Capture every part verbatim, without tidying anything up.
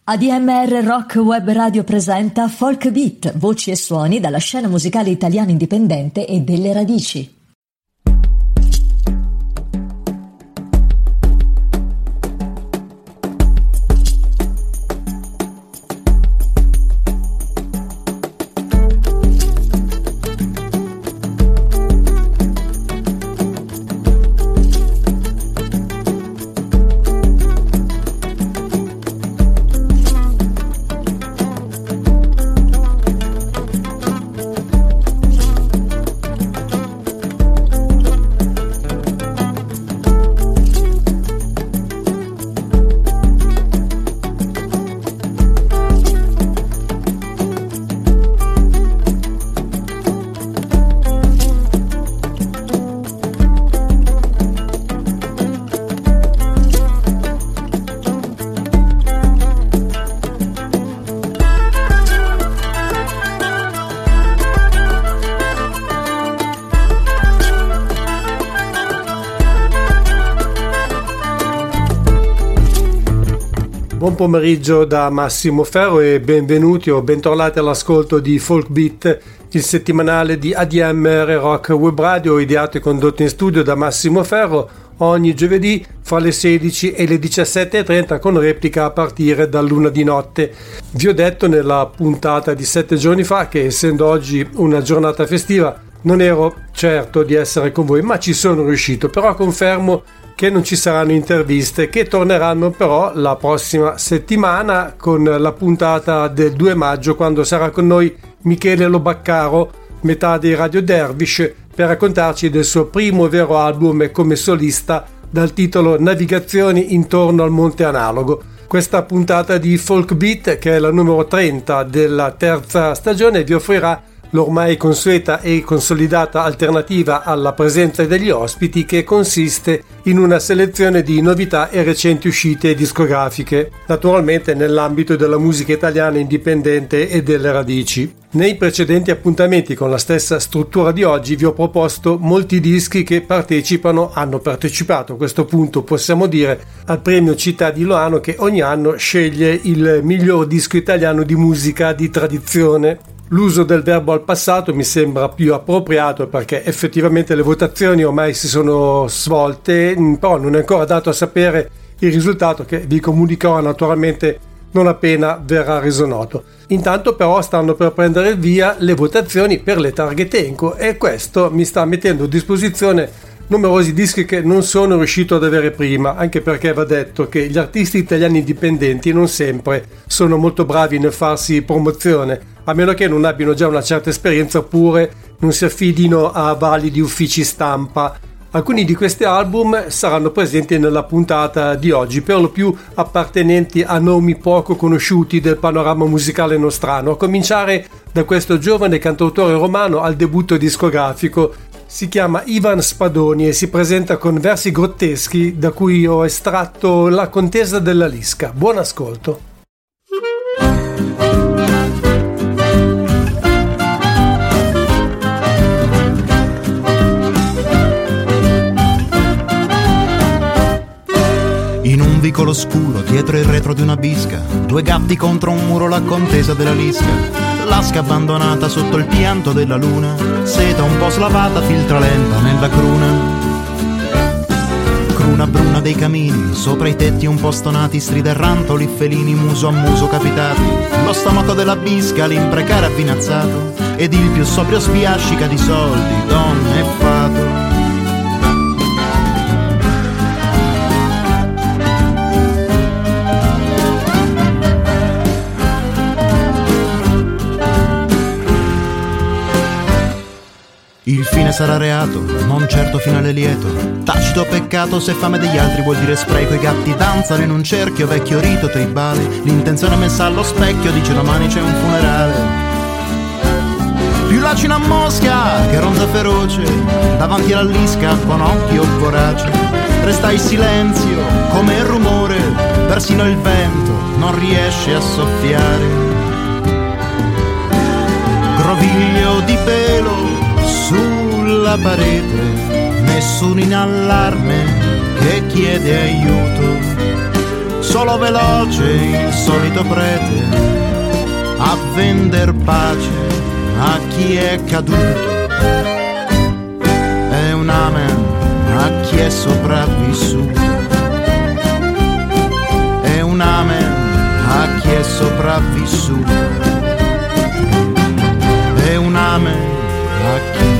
A D M R Rock Web Radio presenta Folk Beat, voci e suoni dalla scena musicale italiana indipendente e delle radici. Buon pomeriggio da Massimo Ferro e benvenuti o bentornati all'ascolto di Folk Beat, il settimanale di A D M R Rock Web Radio, ideato e condotto in studio da Massimo Ferro ogni giovedì fra le sedici e le diciassette e trenta, con replica a partire dall'una di notte. Vi ho detto nella puntata di sette giorni fa che, essendo oggi una giornata festiva, non ero certo di essere con voi, ma ci sono riuscito. Però confermo che non ci saranno interviste, che torneranno però la prossima settimana con la puntata del due maggio, quando sarà con noi Michele Lobaccaro, metà dei Radio Dervish, per raccontarci del suo primo vero album come solista dal titolo Navigazioni intorno al Monte Analogo. Questa puntata di Folk Beat, che è la numero trenta della terza stagione, vi offrirà l'ormai consueta e consolidata alternativa alla presenza degli ospiti, che consiste in una selezione di novità e recenti uscite discografiche, naturalmente nell'ambito della musica italiana indipendente e delle radici. Nei precedenti appuntamenti con la stessa struttura di oggi vi ho proposto molti dischi che partecipano, hanno partecipato a questo punto possiamo dire, al premio Città di Loano, che ogni anno sceglie il miglior disco italiano di musica di tradizione. L'uso del verbo al passato mi sembra più appropriato, perché effettivamente le votazioni ormai si sono svolte, però non è ancora dato a sapere il risultato, che vi comunicherò naturalmente non appena verrà reso noto. Intanto però stanno per prendere il via le votazioni per le targhe Tenco, e questo mi sta mettendo a disposizione numerosi dischi che non sono riuscito ad avere prima, anche perché va detto che gli artisti italiani indipendenti non sempre sono molto bravi nel farsi promozione, a meno che non abbiano già una certa esperienza oppure non si affidino a validi uffici stampa. Alcuni di questi album saranno presenti nella puntata di oggi, per lo più appartenenti a nomi poco conosciuti del panorama musicale nostrano, a cominciare da questo giovane cantautore romano al debutto discografico. Si chiama Ivan Spadoni e si presenta con versi grotteschi da cui ho estratto La contesa della Lisca. Buon ascolto. In un vicolo scuro, dietro il retro di una bisca, due gatti contro un muro, la contesa della Lisca. Lasca abbandonata sotto il pianto della luna, seta un po' slavata filtra lenta nella cruna. Cruna bruna dei camini, sopra i tetti un po' stonati, stride rantoli felini muso a muso capitati. Lo stomaco della bisca, l'imprecare avvinazzato, ed il più sobrio spiascica di soldi, donne e fato. Il fine sarà reato, non certo finale lieto. Tacito peccato se fame degli altri vuol dire spreco. I gatti danzano in un cerchio, vecchio rito tribale. L'intenzione messa allo specchio dice domani c'è un funerale. Più lacina a mosca che ronza feroce davanti alla Lisca con occhio vorace. Resta il silenzio come il rumore, persino il vento non riesce a soffiare. Groviglio di pelo sulla parete, nessuno in allarme che chiede aiuto. solo veloce il solito prete a vender pace a chi è caduto. È un amen a chi è sopravvissuto. È un amen a chi è sopravvissuto. È un amen a chi.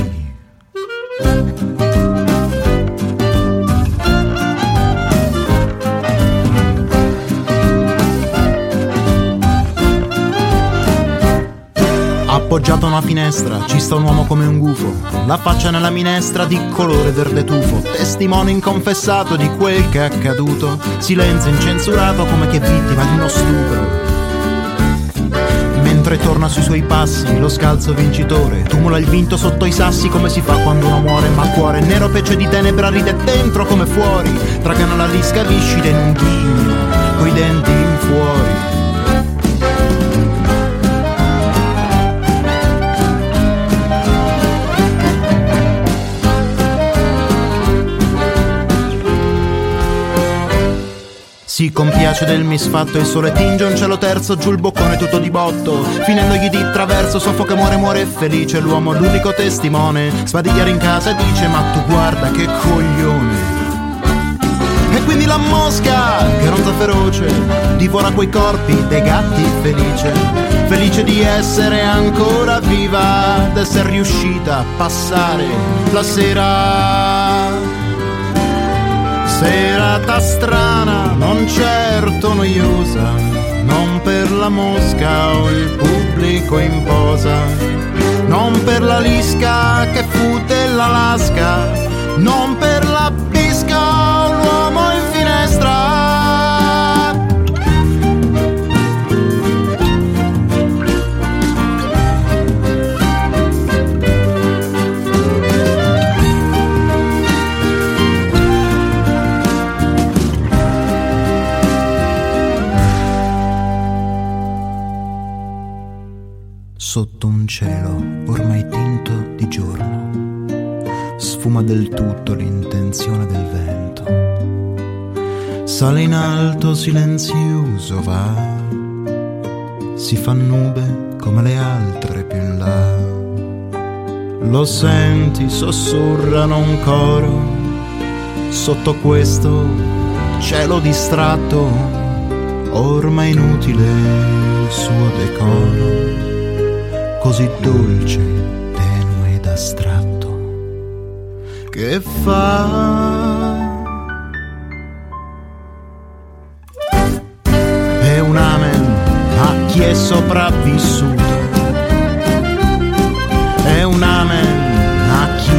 Appoggiato a una finestra ci sta un uomo come un gufo, la faccia nella minestra di colore verde tufo, testimone inconfessato di quel che è accaduto, silenzio incensurato come chi è vittima di uno stupro. Mentre torna sui suoi passi lo scalzo vincitore tumula il vinto sotto i sassi come si fa quando uno muore, ma il cuore nero pece di tenebra ride dentro come fuori, tragana la lisca viscida in un ghigno coi denti in fuori. Si compiace del misfatto, il sole tinge un cielo terzo, giù il boccone tutto di botto, finendogli di traverso, soffoca e muore, muore felice l'uomo, l'unico testimone, spadigliare in casa e dice ma tu guarda che coglione. E quindi la mosca, che ronza feroce, divora quei corpi dei gatti felice, felice di essere ancora viva, d'essere riuscita a passare la sera. Serata strana, non certo noiosa, non per la mosca o il pubblico in posa, non per la lisca che fu dell'Alaska, non per la pisca o l'uomo in finestra. Sotto un cielo ormai tinto di giorno sfuma del tutto l'intenzione del vento, sale in alto silenzioso va, si fa nube come le altre più in là, lo senti sussurrano un coro sotto questo cielo distratto, ormai inutile il suo decoro, così dolce, tenue ed astratto, che fa. È un amen a chi è sopravvissuto. È un amen a chi.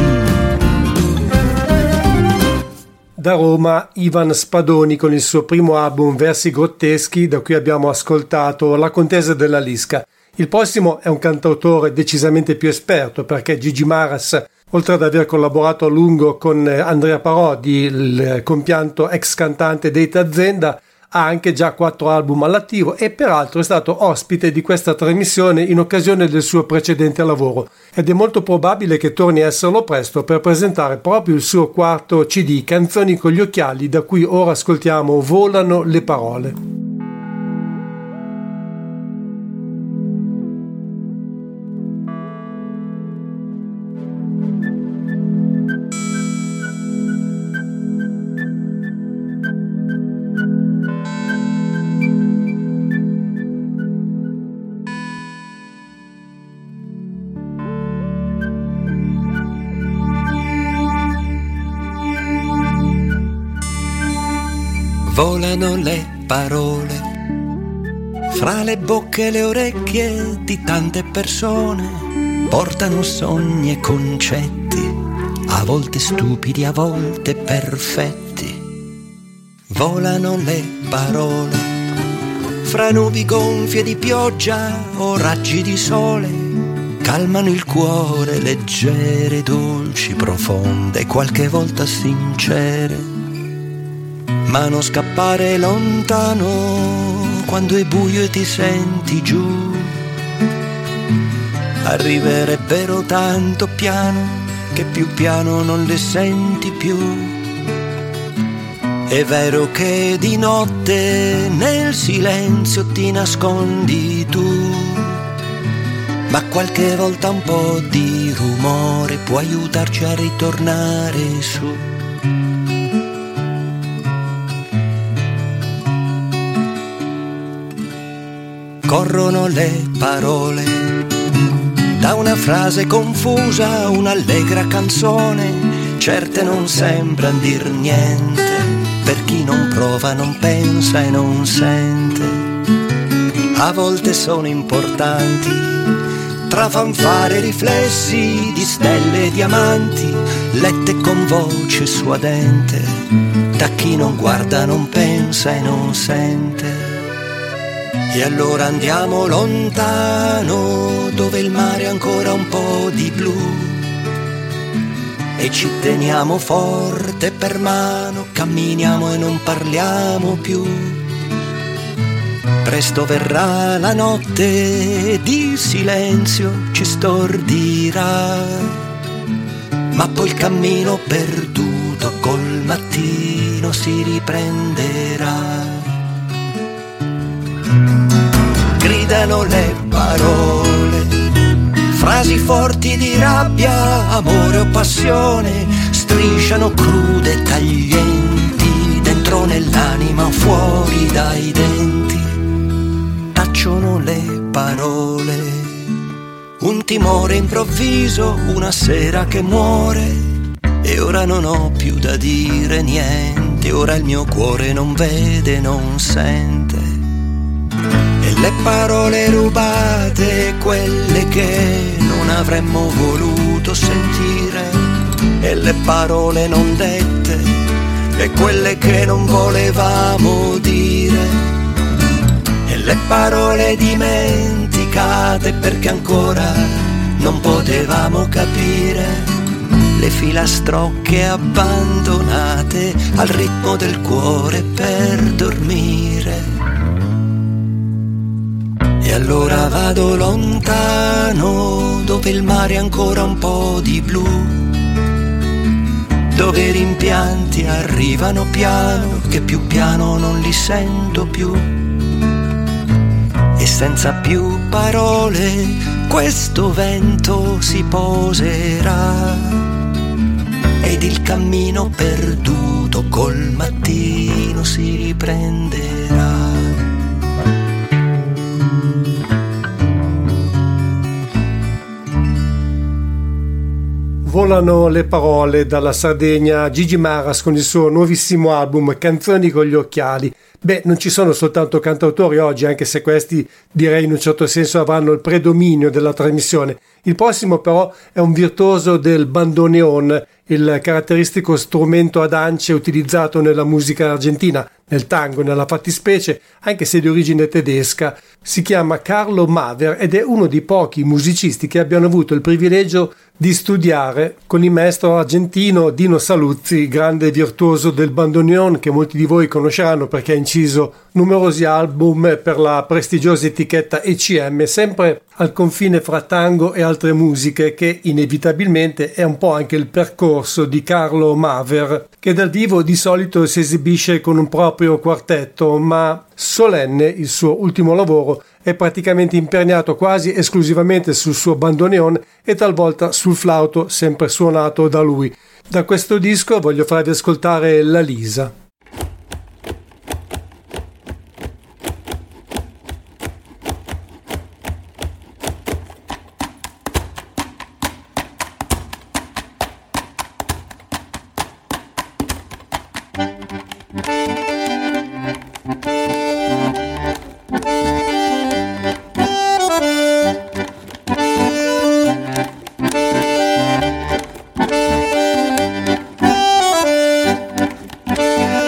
Da Roma Ivan Spadoni con il suo primo album Versi grotteschi, da cui abbiamo ascoltato La contesa della Lisca. Il prossimo è un cantautore decisamente più esperto, perché Gigi Maras, oltre ad aver collaborato a lungo con Andrea Parodi, il compianto ex cantante dei Tazenda, ha anche già quattro album all'attivo e peraltro è stato ospite di questa trasmissione in occasione del suo precedente lavoro, ed è molto probabile che torni a esserlo presto per presentare proprio il suo quarto C D, Canzoni con gli occhiali, da cui ora ascoltiamo Volano le parole. Volano le parole fra le bocche e le orecchie di tante persone, portano sogni e concetti, a volte stupidi, a volte perfetti. Volano le parole fra nubi gonfie di pioggia o raggi di sole, calmano il cuore, leggere, dolci, profonde, qualche volta sincere. Ma non scappare lontano quando è buio e ti senti giù. Arriverebbero tanto piano che più piano non le senti più. È vero che di notte nel silenzio ti nascondi tu, ma qualche volta un po' di rumore può aiutarci a ritornare su. Corrono le parole da una frase confusa a un'allegra canzone, certe non sembran dir niente, per chi non prova, non pensa e non sente. A volte sono importanti, tra fanfare e riflessi di stelle e diamanti, lette con voce suadente, da chi non guarda, non pensa e non sente. E allora andiamo lontano, dove il mare ha ancora un po' di blu, e ci teniamo forte per mano, camminiamo e non parliamo più. Presto verrà la notte di silenzio, ci stordirà, ma poi il cammino perduto col mattino si riprenderà. Gridano le parole, frasi forti di rabbia, amore o passione, strisciano crude e taglienti, dentro nell'anima o fuori dai denti. Tacciono le parole, un timore improvviso, una sera che muore, e ora non ho più da dire niente, ora il mio cuore non vede, non sente. E le parole rubate, quelle che non avremmo voluto sentire, e le parole non dette, e quelle che non volevamo dire, e le parole dimenticate perché ancora non potevamo capire, le filastrocche abbandonate al ritmo del cuore per dormire. E allora vado lontano, dove il mare ha ancora un po' di blu, dove i rimpianti arrivano piano, che più piano non li sento più. E senza più parole questo vento si poserà, ed il cammino perduto col mattino si riprenderà. Volano le parole dalla Sardegna Gigi Maras con il suo nuovissimo album Canzoni con gli occhiali. Beh, non ci sono soltanto cantautori oggi, anche se questi direi in un certo senso avranno il predominio della trasmissione. Il prossimo però è un virtuoso del bandoneon, il caratteristico strumento ad ance utilizzato nella musica argentina, nel tango nella fattispecie, anche se di origine tedesca. Si chiama Carlo Maver ed è uno dei pochi musicisti che abbiano avuto il privilegio di studiare con il maestro argentino Dino Saluzzi, grande virtuoso del bandoneon che molti di voi conosceranno perché ha inciso numerosi album per la prestigiosa etichetta E C M, sempre al confine fra tango e altre musiche, che inevitabilmente è un po' anche il percorso di Carlo Maver, che dal vivo di solito si esibisce con un proprio quartetto, ma Solenne, il suo ultimo lavoro, è praticamente imperniato quasi esclusivamente sul suo bandoneon e talvolta sul flauto, sempre suonato da lui. Da questo disco voglio farvi ascoltare La Lisa. Thank you.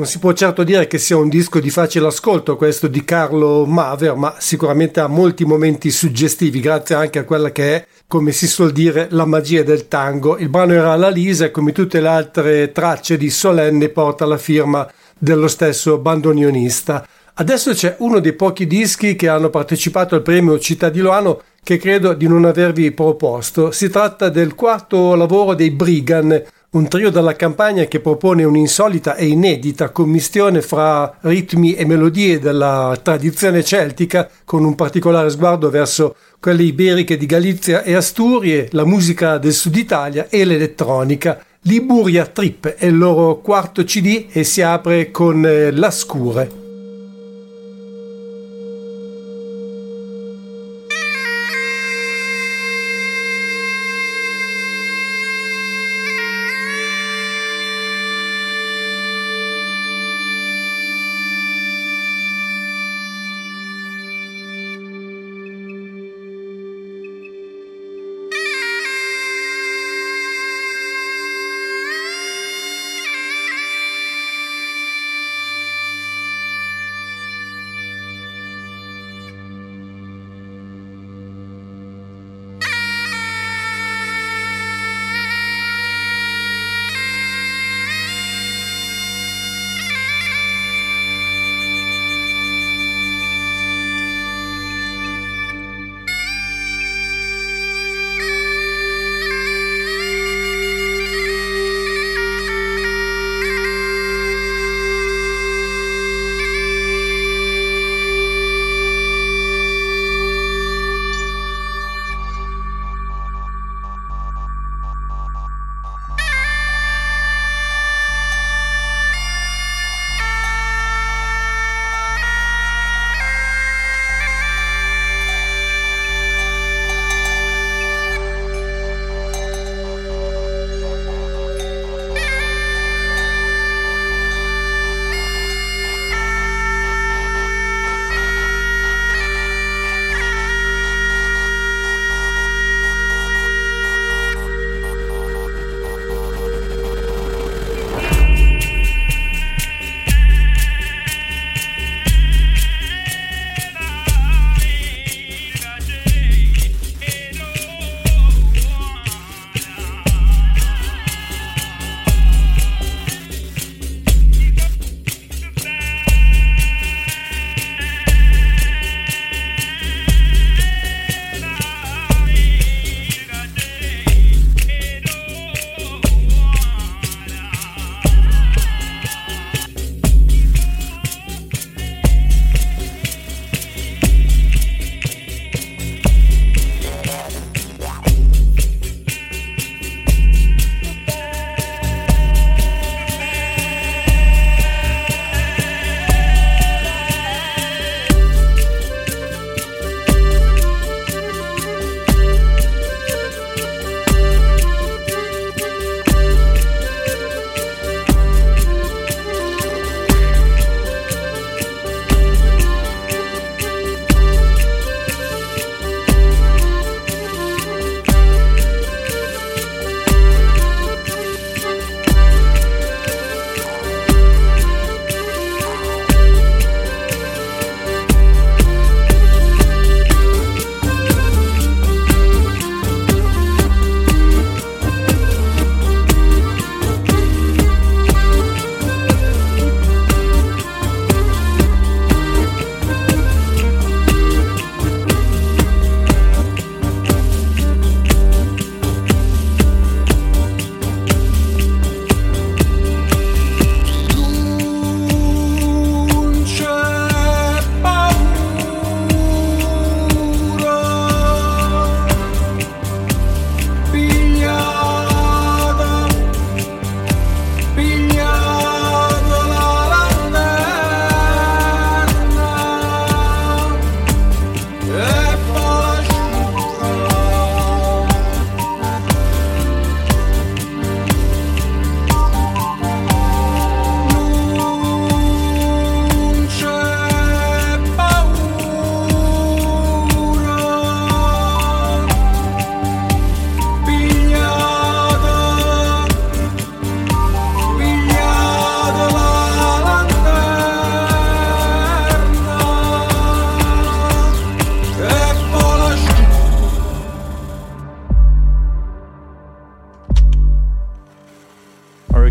si può certo dire che sia un disco di facile ascolto questo di Carlo Maver, ma sicuramente ha molti momenti suggestivi, grazie anche a quella che è, come si suol dire, la magia del tango. Il brano era alla Lisa e come tutte le altre tracce di Solenne porta la firma dello stesso bandoneonista. Adesso c'è uno dei pochi dischi che hanno partecipato al premio Città di Loano che credo di non avervi proposto. Si tratta del quarto lavoro dei Brighan, un trio dalla Campania che propone un'insolita e inedita commistione fra ritmi e melodie della tradizione celtica, con un particolare sguardo verso quelle iberiche di Galizia e Asturie, la musica del Sud Italia e l'elettronica. Liguria Trip è il loro quarto C D e si apre con eh, La Scure.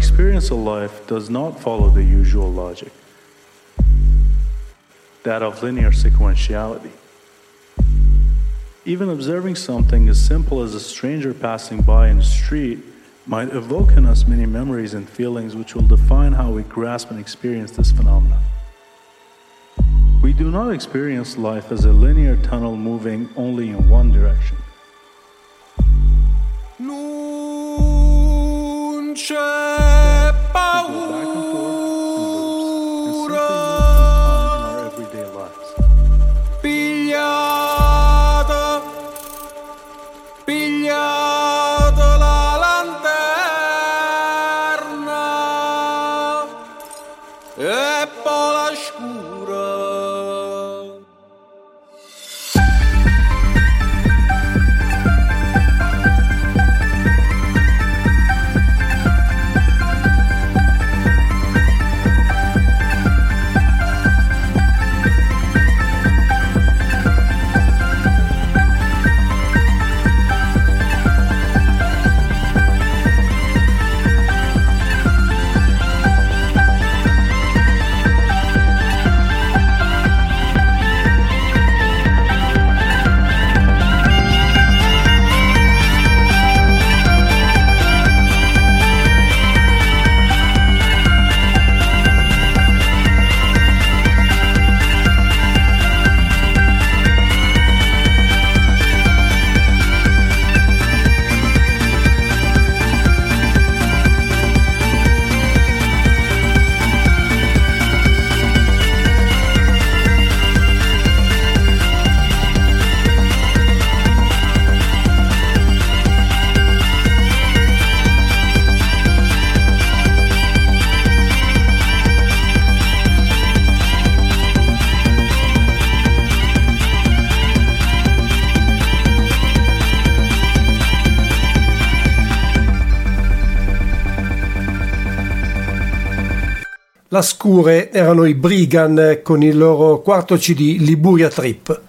experience of life does not follow the usual logic, that of linear sequentiality. Even observing something as simple as a stranger passing by in the street might evoke in us many memories and feelings which will define how we grasp and experience this phenomenon. We do not experience life as a linear tunnel moving only in one direction. Non c'è paura. Pigliato, pigliato la lanterna e poi la scura. La Scure erano i Brigand con il loro quarto C D Liguria Trip.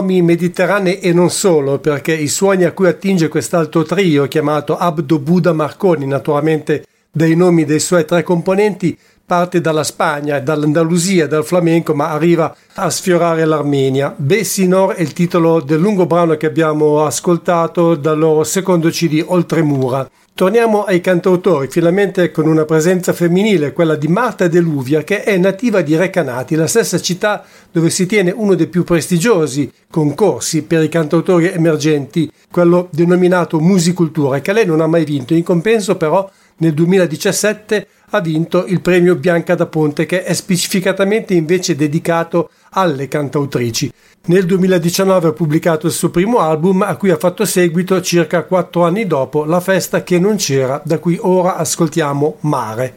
nomi mediterranei e non solo, perché i suoni a cui attinge quest'altro trio chiamato Abdo Buda Marconi, naturalmente dei nomi dei suoi tre componenti, parte dalla Spagna, dall'Andalusia, dal flamenco, ma arriva a sfiorare l'Armenia. Bessinor è il titolo del lungo brano che abbiamo ascoltato dal loro secondo C D Oltremura. Torniamo ai cantautori, finalmente con una presenza femminile, quella di Marta Deluvia, che è nativa di Recanati, la stessa città dove si tiene uno dei più prestigiosi concorsi per i cantautori emergenti, quello denominato Musicultura, che lei non ha mai vinto. In compenso però nel duemiladiciassette ha vinto il premio Bianca da Ponte, che è specificatamente invece dedicato alle cantautrici. Nel duemiladiciannove ha pubblicato il suo primo album, a cui ha fatto seguito circa quattro anni dopo La festa che non c'era, da cui ora ascoltiamo Mare.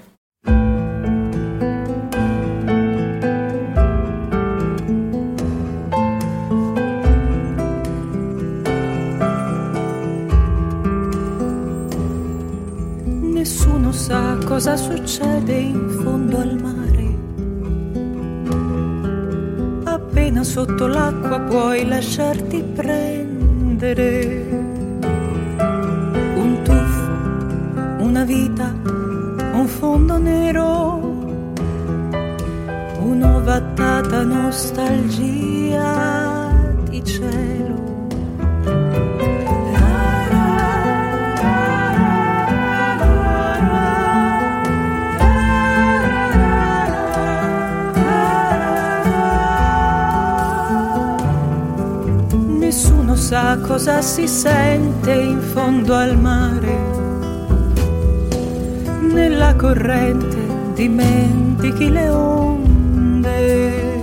Nessuno sa cosa succede in fondo al mare. Appena sotto l'acqua puoi lasciarti prendere. Un tuffo, una vita, un fondo nero, un'ovattata nostalgia di cielo. Nessuno sa cosa si sente in fondo al mare. Nella corrente dimentichi le onde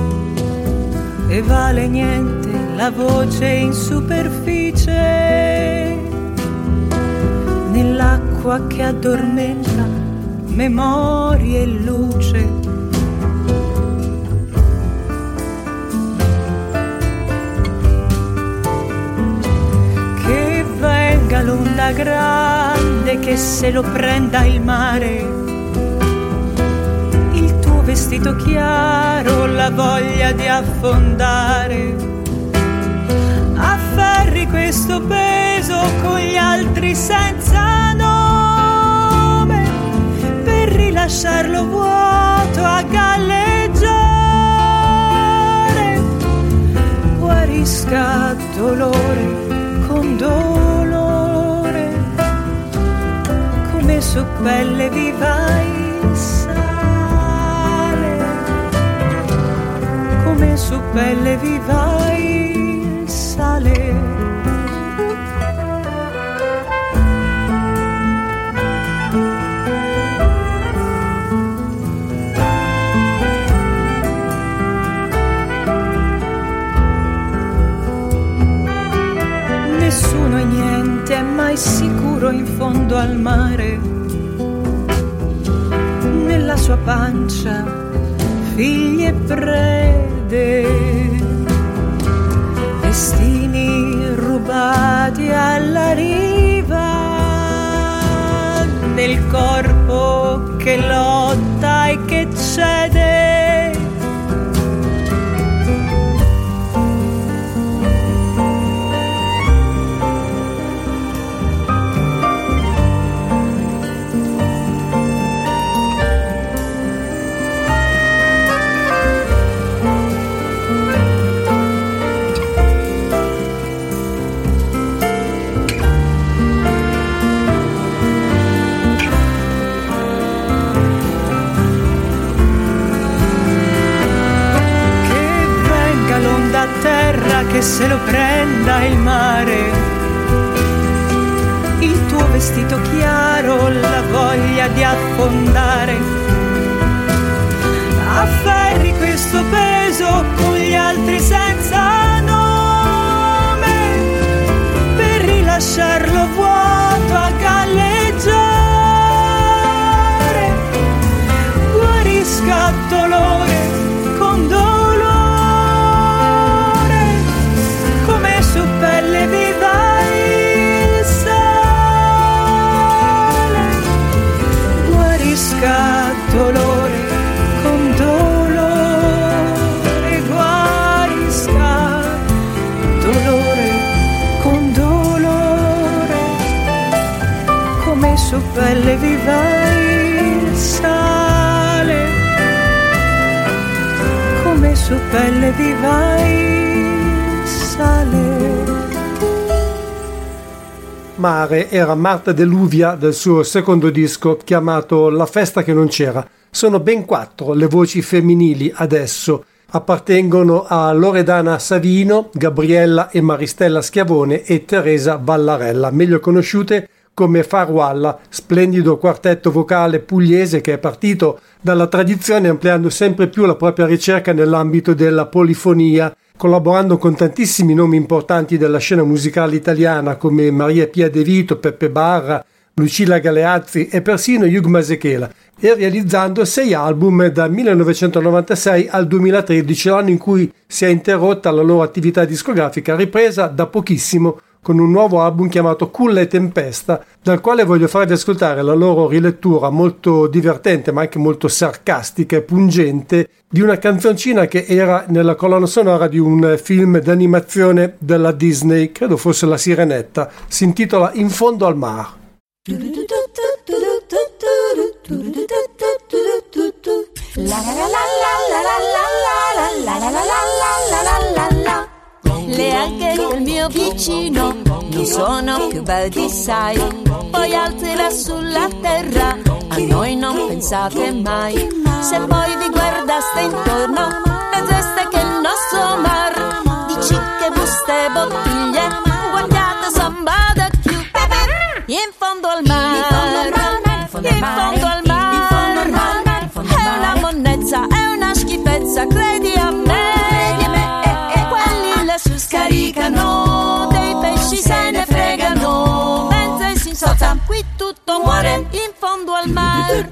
e vale niente la voce in superficie. Nell'acqua che addormenta memorie e luce. L'onda grande che se lo prenda il mare, il tuo vestito chiaro, la voglia di affondare. Afferri questo peso con gli altri senza nome, per rilasciarlo vuoto a galleggiare. Guarisca dolore con dolore, come su pelle viva il sale, come su pelle viva il sale. Nessuno e niente è mai sicuro in fondo al mare. Nella sua pancia figli e prede, destini rubati alla riva, del corpo che lotta e che cede. Che se lo prenda il mare, il tuo vestito chiaro, la voglia di affondare. Afferri questo peso con gli altri senza nome, per rilasciarlo vuoto a galleggiare. Guarisca dolore con dolore, pelle viva il sale. Guarisca dolore con dolore, guarisca su pelle viva il sale, come su pelle viva il sale. Mare era Marta De Luvia del suo secondo disco chiamato La festa che non c'era. Sono ben quattro le voci femminili adesso. Appartengono a Loredana Savino, Gabriella e Maristella Schiavone e Teresa Ballarella, meglio conosciute come Farwalla, splendido quartetto vocale pugliese che è partito dalla tradizione ampliando sempre più la propria ricerca nell'ambito della polifonia, collaborando con tantissimi nomi importanti della scena musicale italiana come Maria Pia De Vito, Peppe Barra, Lucilla Galeazzi e persino Hugh Masekela, e realizzando sei album dal millenovecentonovantasei al duemilatredici, l'anno in cui si è interrotta la loro attività discografica, ripresa da pochissimo con un nuovo album chiamato Culla e Tempesta, dal quale voglio farvi ascoltare la loro rilettura molto divertente ma anche molto sarcastica e pungente di una canzoncina che era nella colonna sonora di un film d'animazione della Disney, credo fosse La Sirenetta. Si intitola In fondo al mar. Le alghe del mio vicino non sono più belli, sai. Poi altri là sulla terra a noi non pensate mai. Se poi vi guardaste intorno vedreste che il nostro mar di cicche, buste e bottiglie, guardate sambada più in fondo al mar, in fondo al mar, è una monnezza, è una schifezza, credi a me. Scaricano dei pesci, se ne fregano, mentre si insoza qui tutto muore in fondo al mare.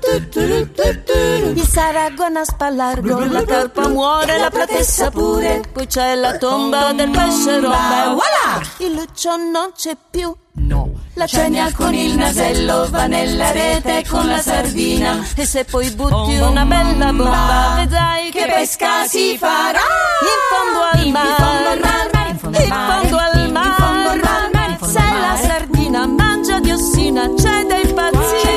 Il Saragona spallargo, la carpa muore, la platessa pure, poi c'è la tomba del pesce romba e voilà! Il luccio non c'è più, no. La cenia con il nasello va nella rete con la sardina, e se poi butti una bella bomba vedrai che pesca si farà in fondo al mare. In fondo al mar, se la sardina mangia diossina, c'è dei pazzi,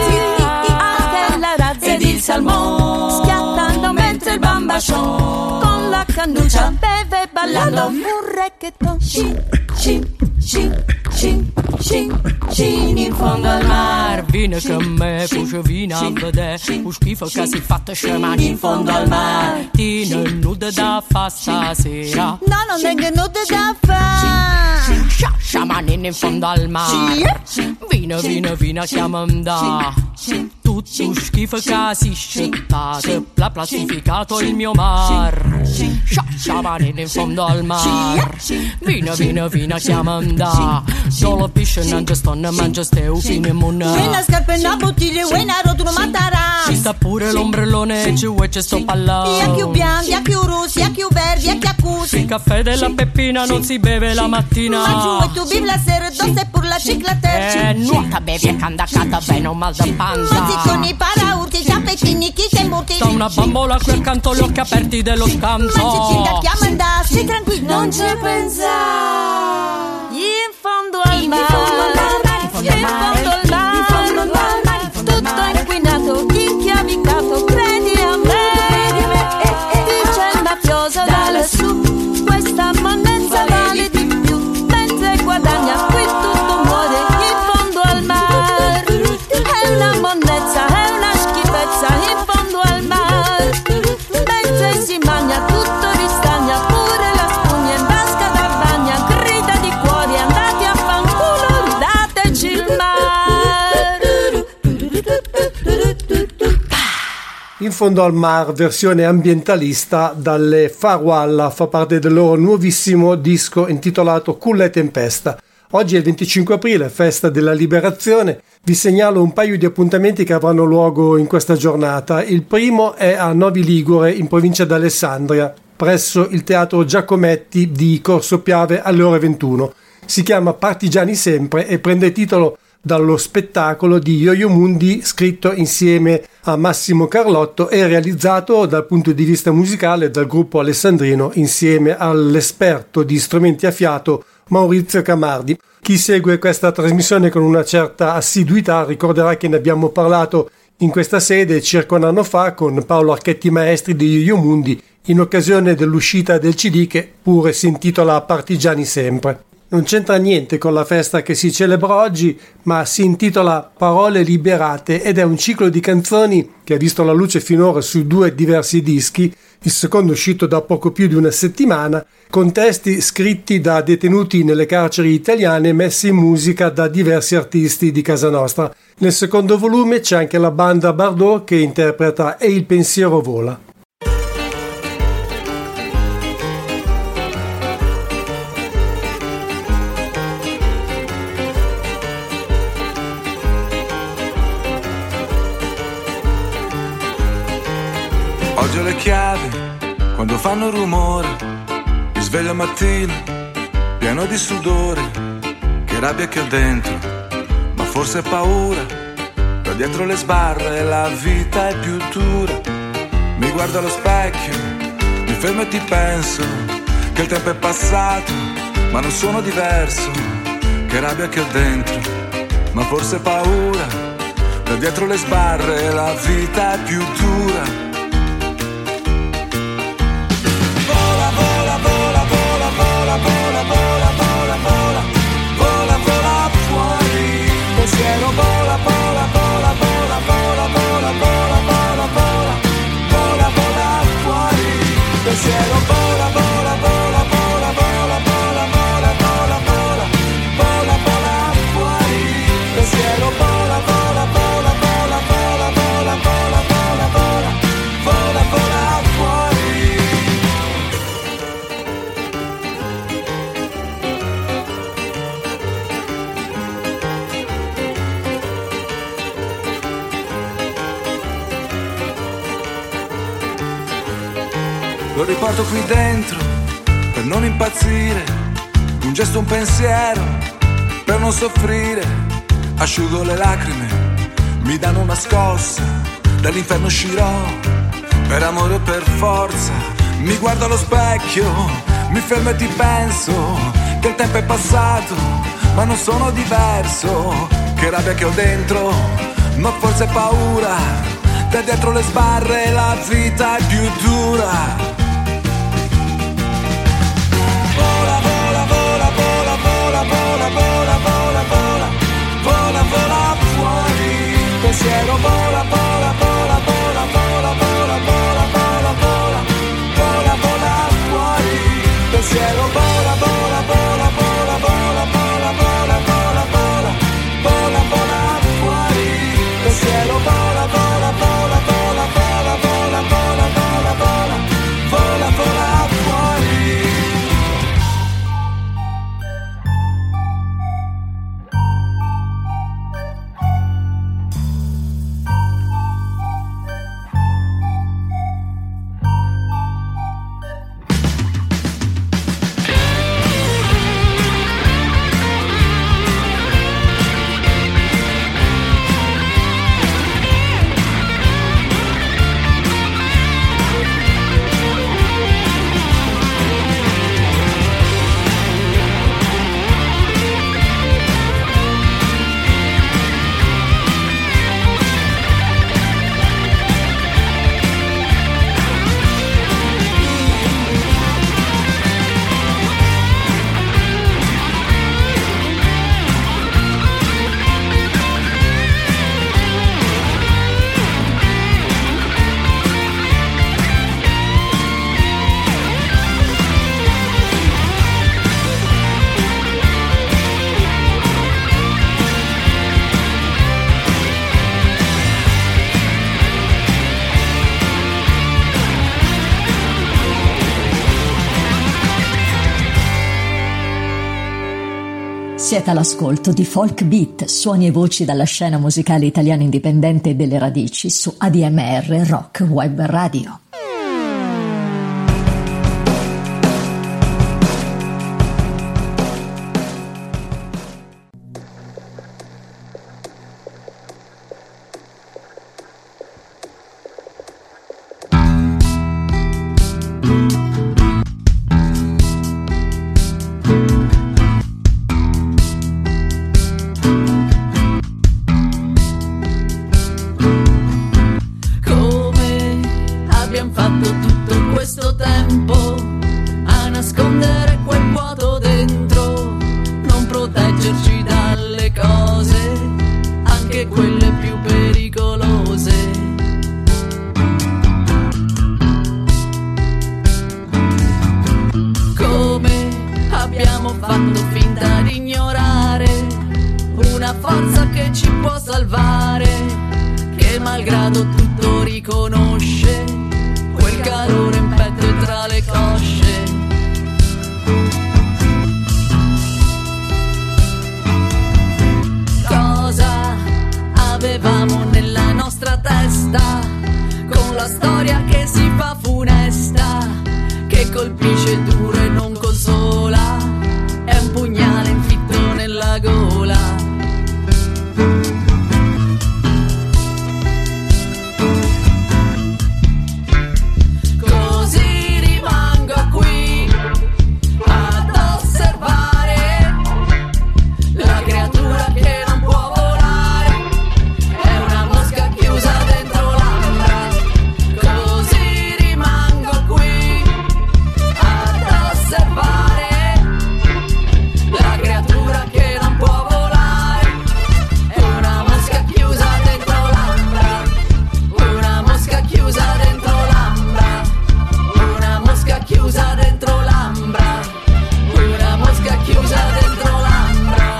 anche la razza ed il salmone schiattando mentre il bambascion con la cannuccia beve ballando un reggaeton. Shin, shin, shin, shin, shin, shin, in fondo al mar. Vieni con me, fuce vina a vedere un schifo che si fatta scemare in fondo al mar. Ti non nuda da fa stasera. No, non è che nuda da fa. Sciamanino in fondo al mar. Vino, vino, vino, chiamam da. Tutto schifo che si scettato, l'ha plastificato il mio mar. Sciamanino in fondo al mar. Vino, vino, vino, chiamam da. Solo pisce non ci sto, non mangia ste ufine munna. Una scarpa e una bottiglia, una rotula mattarà. Ci sta pure l'ombrellone e ci vuoi ci sto parlando. E a più bianchi, a più rossi, a più verdi, a più accusi. Il caffè della Peppina non si beve la mattina. Ma giù e tu bevi la sera, dosse pur la cicla terza. Eh, nuota bevi e canda cata bene o mal da panza. Così con i paraurti, i ciappettini, chi sei morti. Sta una bambola qui accanto, gli occhi aperti dello scanso. Ma ci ci da chiamanda, stai tranquillo, non ci pensa. In fondo al mar, in fondo al mar, tutto inquinato, inchiavicato, credi a me, dice il mafioso da lassù, questa monnezza vale di più, mentre guadagna qui tutto muore, in fondo al mar, è una monnezza, è una schifezza, in fondo al mar, mentre si mangia tutto ristagna, pure la spugna in vasca da bagna, grida di cuori, andate a fanculo, dateci il mar. In fondo al mar, versione ambientalista dalle Farwalla, fa parte del loro nuovissimo disco intitolato Culla e Tempesta. Oggi è il venticinque aprile, festa della liberazione. Vi segnalo un paio di appuntamenti che avranno luogo in questa giornata. Il primo è a Novi Ligure, in provincia d'Alessandria, presso il Teatro Giacometti di Corso Piave alle ore ventuno. Si chiama Partigiani Sempre e prende titolo dallo spettacolo di Yo-Yo Mundi, scritto insieme a Massimo Carlotto e realizzato dal punto di vista musicale dal gruppo alessandrino insieme all'esperto di strumenti a fiato Maurizio Camardi. Chi segue questa trasmissione con una certa assiduità ricorderà che ne abbiamo parlato in questa sede circa un anno fa con Paolo Archetti Maestri di Yo-Yo Mundi in occasione dell'uscita del C D che pure si intitola Partigiani Sempre. Non c'entra niente con la festa che si celebra oggi, ma si intitola Parole Liberate ed è un ciclo di canzoni che ha visto la luce finora su due diversi dischi, il secondo uscito da poco più di una settimana, con testi scritti da detenuti nelle carceri italiane messi in musica da diversi artisti di casa nostra. Nel secondo volume c'è anche la banda Bardot che interpreta E il pensiero vola. Oggi ho le chiavi quando fanno rumore, mi sveglio al mattino pieno di sudore, che rabbia che ho dentro, ma forse è paura, da dietro le sbarre la vita è più dura. Mi guardo allo specchio, mi fermo e ti penso che il tempo è passato, ma non sono diverso, che rabbia che ho dentro, ma forse è paura, da dietro le sbarre la vita è più dura. Vola, vola, vola, vola, vola, vola fuori, pensiero vola, vola, vola, vola, vola, vola, vola, vola, vola, vola, vola fuori, pensiero vola, vola, vola, vola, vola, vola, vola, vola, vola, vola, vola fuori, pensiero vola, vola, vola, vola, vola, vola, vola, vola, vola, vola, vola fuori. Lo riporto qui dentro per non impazzire, un gesto, un pensiero per non soffrire, asciugo le lacrime, mi danno una scossa, dall'inferno uscirò per amore o per forza. Mi guardo allo specchio, mi fermo e ti penso che il tempo è passato, ma non sono diverso, che rabbia che ho dentro, ma forse è paura, da dietro le sbarre la vita è più dura. Vola, vola, vola, vola, vola, vola, vola, vola, vola, vola, vola fuori, pensiero vola, vola, vola, vola, vola, vola, vola, vola, vola, vola, vola fuori, pensiero vola, vola, vola, vola, vola, vola, vola, vola, vola, vola, vola fuori, pensiero vola, vola, vola, vola, vola, vola, vola, vola, vola, vola, vola fuori. Siete all'ascolto di Folk Beat, suoni e voci dalla scena musicale italiana indipendente delle radici su A D M R Rock Web Radio. una forza che ci può salvare, che malgrado tutto riconosce quel calore in petto e tra le cosce. Cosa avevamo nella nostra testa, con la storia che si fa funesta, che colpisce duro e non consola, è un pugnale infitto nella gola. Così rimango qui ad osservare la creatura che non può volare, è una mosca chiusa dentro l'ambra. Così rimango qui ad osservare la creatura che non può volare, è una mosca chiusa dentro l'ambra, una mosca chiusa dentro l'ambra, una mosca chiusa dentro l'ambra, una mosca chiusa dentro l'ambra.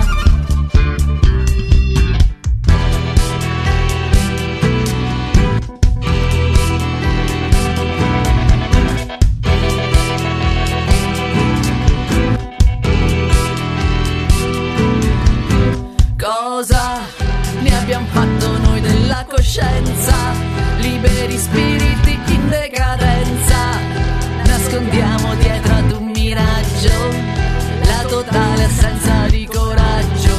Cosa ne abbiamo fatto noi della coscienza, liberi spiriti in decadenza? Nascondiamo dietro ad un miraggio la totale assenza di coraggio.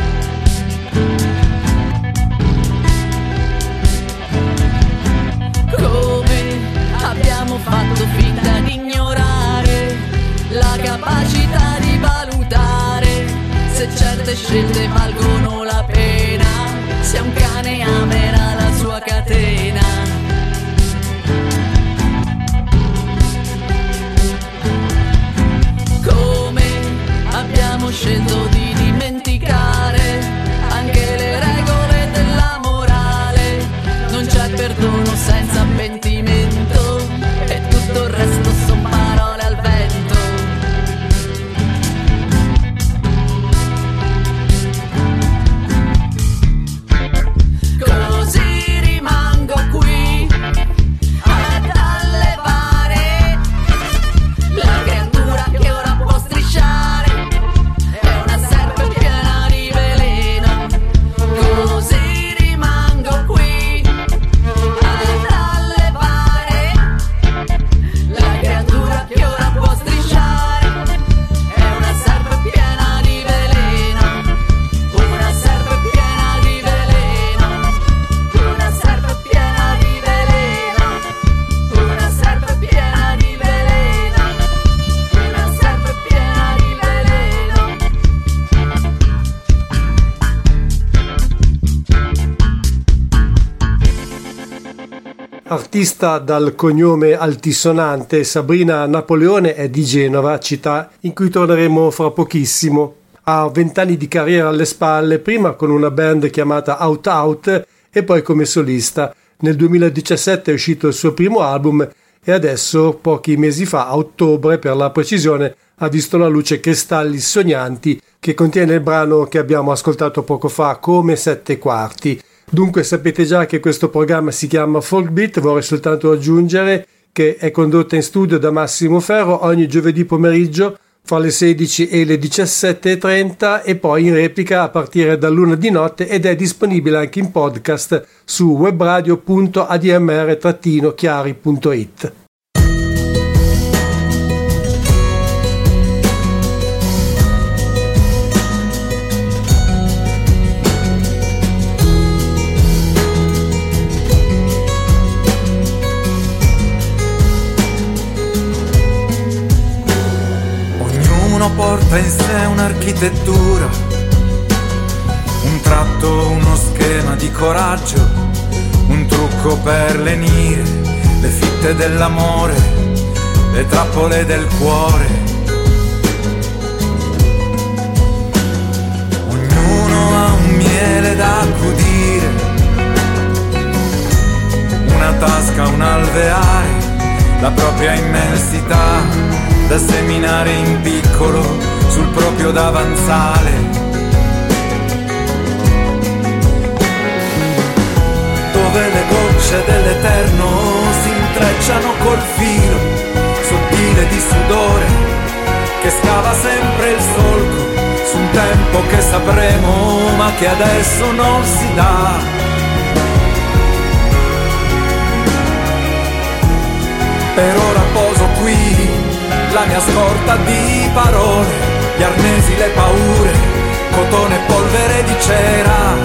Come abbiamo fatto finta di ignorare la capacità di valutare se certe scelte valgono la pena, se un cane amerà la sua catena. Come abbiamo scelto di dimenticare anche le regole della morale, non c'è perdono senza pentimento e tutto il resto son parole al vento. Così rimango qui ad allevare la creatura che ora può strisciare, è una serpe piena di veleno. Così rimango qui ad allevare la creatura che ora può strisciare, è una serpe piena di veleno, una serpe piena di veleno, una serpe piena di veleno, una serpe piena di veleno, una serpe piena di veleno. Artista dal cognome altisonante, Sabrina Napoleone è di Genova, città in cui torneremo fra pochissimo. Ha vent'anni di carriera alle spalle, prima con una band chiamata Out Out e poi come solista. Nel duemiladiciassette è uscito il suo primo album e adesso, pochi mesi fa, a ottobre per la precisione, ha visto la luce Cristalli Sognanti, che contiene il brano che abbiamo ascoltato poco fa, Come sette quarti. Dunque sapete già che questo programma si chiama Folk Beat, vorrei soltanto aggiungere che è condotta in studio da Massimo Ferro ogni giovedì pomeriggio fra le sedici e le diciassette e trenta e poi in replica a partire dall'una di notte ed è disponibile anche in podcast su webradio punto a d m r chiari punto i t. Porta in sé un'architettura, un tratto, uno schema di coraggio, un trucco per lenire le fitte dell'amore, le trappole del cuore. Ognuno ha un miele da accudire, una tasca, un alveare, la propria immensità da seminare in piccolo sul proprio davanzale. gocce dell'eterno si intrecciano col filo sottile di sudore che scava sempre il solco su un tempo che sapremo ma che adesso non si dà. Per ora poso qui la mia scorta di parole, gli arnesi, le paure, cotone e polvere di cera,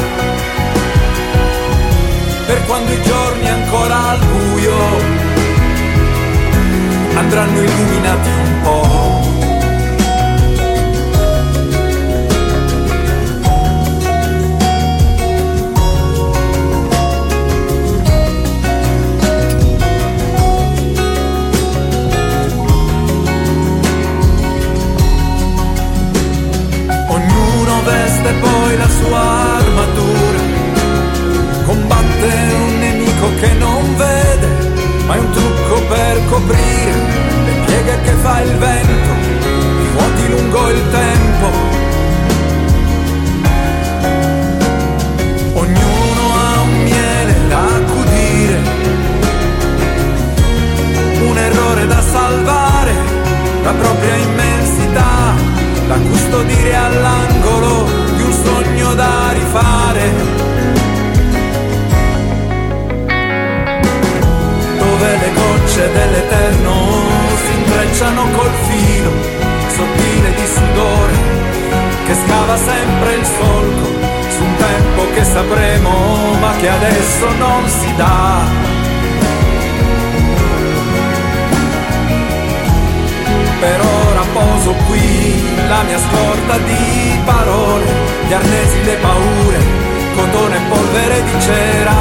per quando i giorni ancora al buio andranno illuminati un po'. Veste poi la sua armatura, combatte un nemico che non vede, ma è un trucco per coprire le pieghe che fa il vento, i vuoti lungo il tempo. Ognuno ha un miele da accudire, un errore da salvare, la propria immensità da custodire all'angolo di un sogno da rifare, dove le gocce dell'eterno si intrecciano col filo sottile di sudore che scava sempre il solco su un tempo che sapremo ma che adesso non si dà. Per ora poso qui la mia scorta di parole, gli arnesi, le paure, cotone e polvere di cera,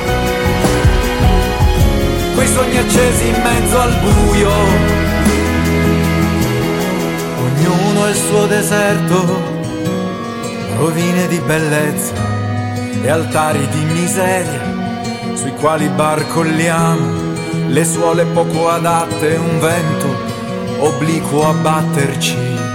quei sogni accesi in mezzo al buio. Ognuno il suo deserto, rovine di bellezza e altari di miseria, sui quali barcolliamo, le suole poco adatte, un vento obliquo a batterci.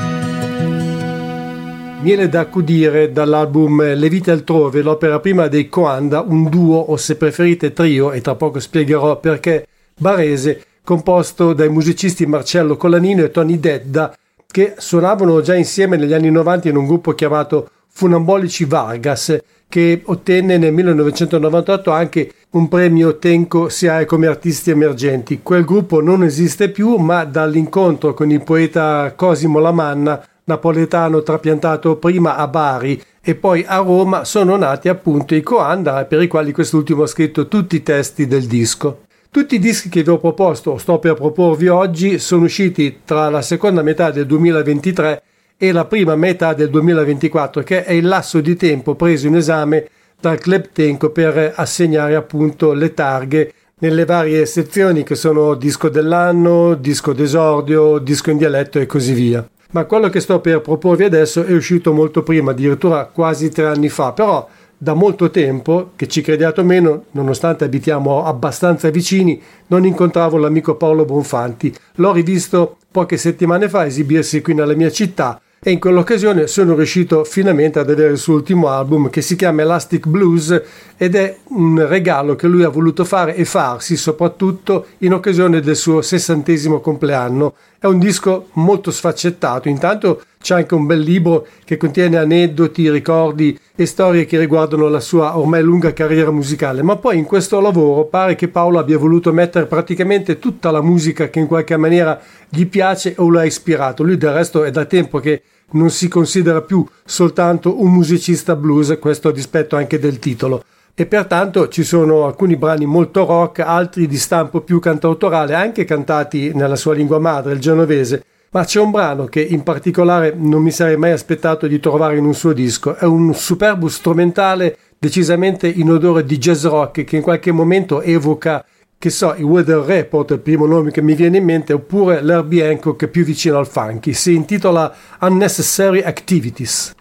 Miele da accudire dall'album Le vite altrove, l'opera prima dei Coanda, un duo o se preferite trio, e tra poco spiegherò perché, barese, composto dai musicisti Marcello Collanino e Tony Dedda, che suonavano già insieme negli anni novanta in un gruppo chiamato Funambolici Vargas, che ottenne nel millenovecentonovantotto anche un premio Tenco S I A E come artisti emergenti. Quel gruppo non esiste più, ma dall'incontro con il poeta Cosimo Lamanna, napoletano trapiantato prima a Bari e poi a Roma, sono nati appunto i Coanda, per i quali quest'ultimo ha scritto tutti i testi del disco. Tutti i dischi che vi ho proposto o sto per proporvi oggi sono usciti tra la seconda metà del duemilaventitré e la prima metà del duemilaventiquattro, che è il lasso di tempo preso in esame dal Club Tenco per assegnare appunto le targhe nelle varie sezioni che sono disco dell'anno, disco d'esordio, disco in dialetto e così via. Ma quello che sto per proporvi adesso è uscito molto prima, addirittura quasi tre anni fa, però da molto tempo, che ci crediate o meno, nonostante abitiamo abbastanza vicini, non incontravo l'amico Paolo Bonfanti. L'ho rivisto poche settimane fa esibirsi qui nella mia città e in quell'occasione sono riuscito finalmente ad avere il suo ultimo album, che si chiama Elastic Blues, ed è un regalo che lui ha voluto fare e farsi soprattutto in occasione del suo sessantesimo compleanno. È un disco molto sfaccettato, intanto c'è anche un bel libro che contiene aneddoti, ricordi e storie che riguardano la sua ormai lunga carriera musicale, ma poi in questo lavoro pare che Paolo abbia voluto mettere praticamente tutta la musica che in qualche maniera gli piace o lo ha ispirato. Lui del resto è da tempo che non si considera più soltanto un musicista blues, questo a dispetto anche del titolo. E pertanto ci sono alcuni brani molto rock, altri di stampo più cantautorale, anche cantati nella sua lingua madre, il genovese. Ma c'è un brano che in particolare non mi sarei mai aspettato di trovare in un suo disco. È un superbo strumentale decisamente in odore di jazz rock che in qualche momento evoca, che so, i Weather Report, il primo nome che mi viene in mente, oppure l'Herbie Hancock più vicino al funky. Si intitola Unnecessary Activities.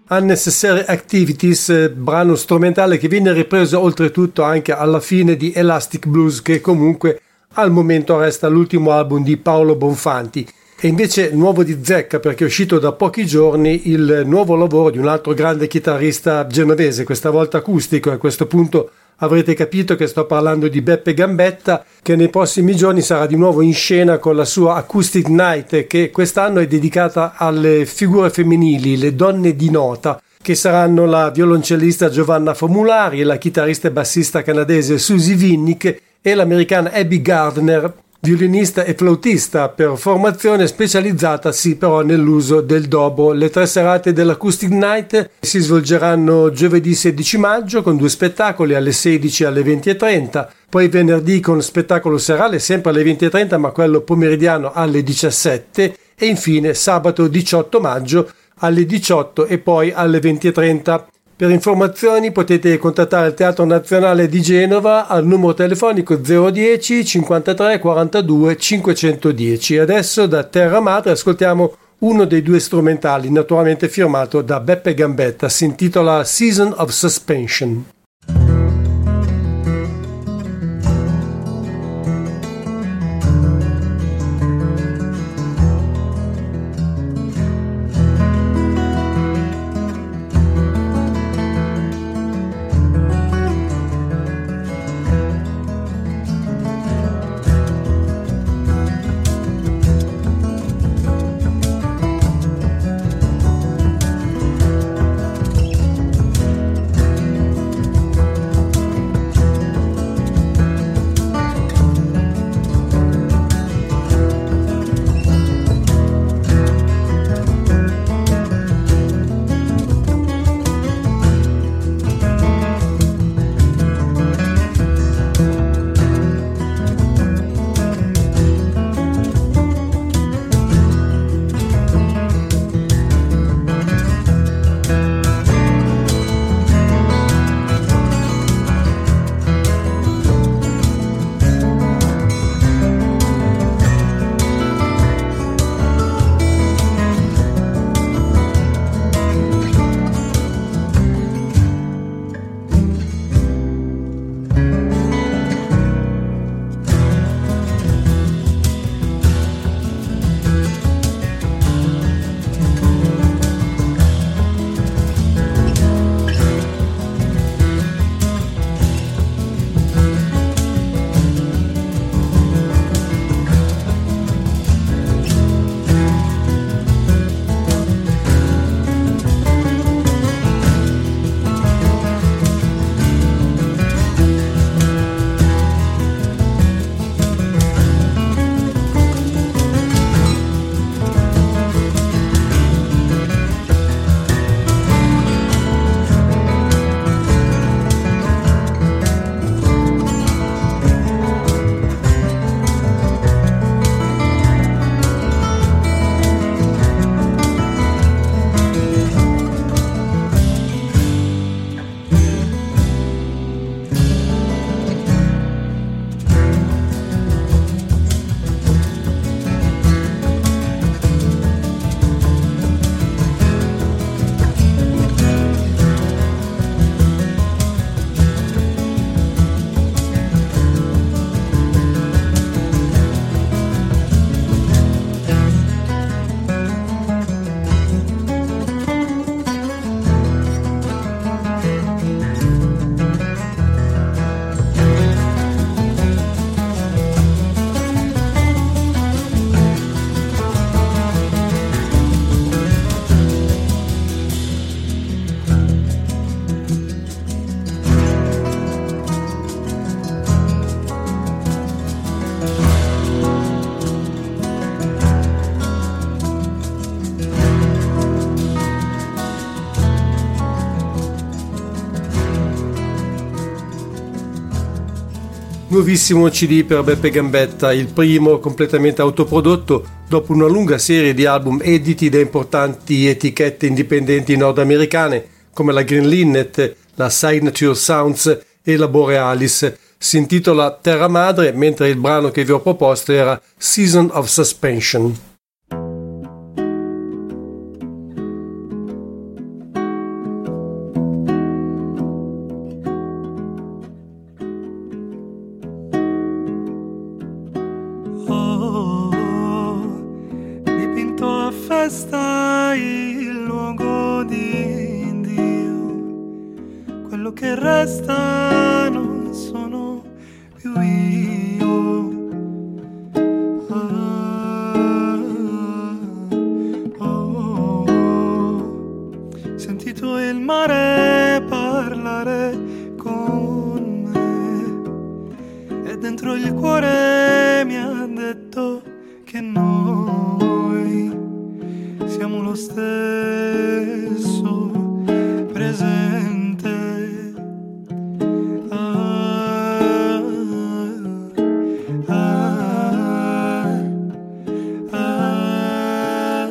Unnecessary Activities, brano strumentale che viene ripreso oltretutto anche alla fine di Elastic Blues, che comunque al momento resta l'ultimo album di Paolo Bonfanti. E invece nuovo di zecca, perché è uscito da pochi giorni il nuovo lavoro di un altro grande chitarrista genovese, questa volta acustico, e a questo punto avrete capito che sto parlando di Beppe Gambetta, che nei prossimi giorni sarà di nuovo in scena con la sua Acoustic Night, che quest'anno è dedicata alle figure femminili, le donne di nota, che saranno la violoncellista Giovanna Famulari, la chitarrista e bassista canadese Susie Vinnick e l'americana Abby Gardner, violinista e flautista per formazione specializzatasi però nell'uso del dobro. Le tre serate dell'Acoustic Night si svolgeranno giovedì sedici maggio con due spettacoli alle sedici e alle venti e trenta, poi venerdì con spettacolo serale sempre alle venti e trenta ma quello pomeridiano alle diciassette e infine sabato diciotto maggio alle diciotto e poi alle venti e trenta. Per informazioni potete contattare il Teatro Nazionale di Genova al numero telefonico zero dieci cinquantatré quarantadue cinquecentodieci. Adesso da Terra Madre ascoltiamo uno dei due strumentali, naturalmente firmato da Beppe Gambetta. Si intitola Season of Suspension. Nuovissimo C D per Beppe Gambetta, il primo completamente autoprodotto dopo una lunga serie di album editi da importanti etichette indipendenti nordamericane come la Green Linnet, la Signature Sounds e la Borealis. Si intitola Terra Madre, mentre il brano che vi ho proposto era Season of Suspension. che resta non sono più io. Ah, oh, oh. Sentito il mare parlare con me e dentro il cuore mi ha detto che noi siamo lo stesso presente. Ah, ah, ah,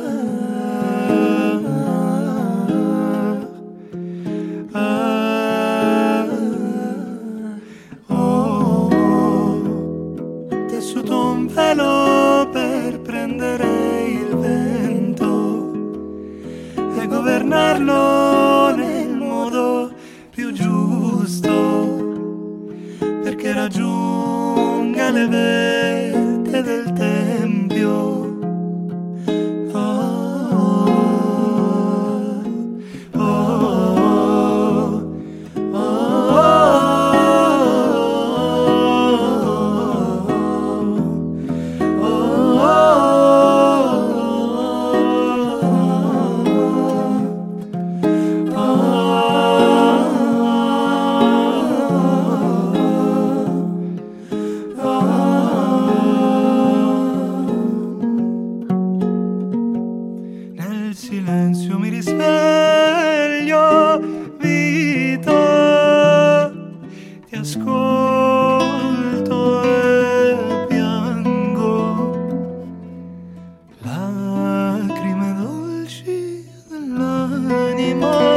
ah, ah, oh, tessuto un velo per prendere il vento e governarlo nel modo più giusto, perché raggiunga le vette del tempio. Oh, oh, oh, oh, nel silenzio mi risveglio, vita, ti ascolto e piango, lacrime dolci dell'anima.